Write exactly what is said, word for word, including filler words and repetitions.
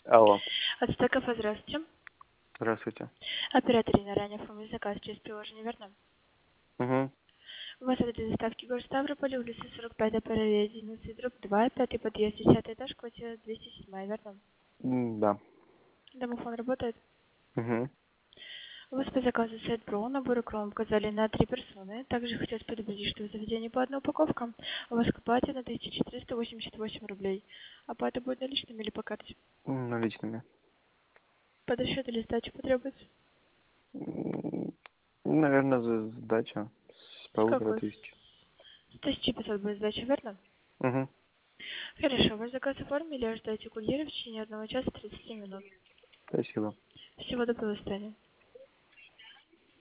Алло. От кафе, здравствуйте. Здравствуйте. Оператор на ранее оформили заказ через приложение, верно? Угу. У вас адрес доставки город Ставрополь, улица сорок пять, Параллель, одиннадцать, дробь два, пятый подъезд, десятый этаж, квартира двести семь, верно? Да. Домофон работает? Угу. У вас по заказу сет Pro, набор икром указали на три персоны. Также хотелось предупредить, что в заведении по одной упаковке. У вас оплата на тысяча четыреста восемьдесят восемь рублей. Оплата будет наличными или по карте? Наличными. Под счет или сдачу потребуется? Наверное, за сдача с С полутора какой? тысяч. С тысячи пятьсот будет сдача, верно? Угу. Хорошо, ваш заказ оформили, ожидайте курьера в течение одного часа тридцати минут. Спасибо. Всего доброго, до свидания.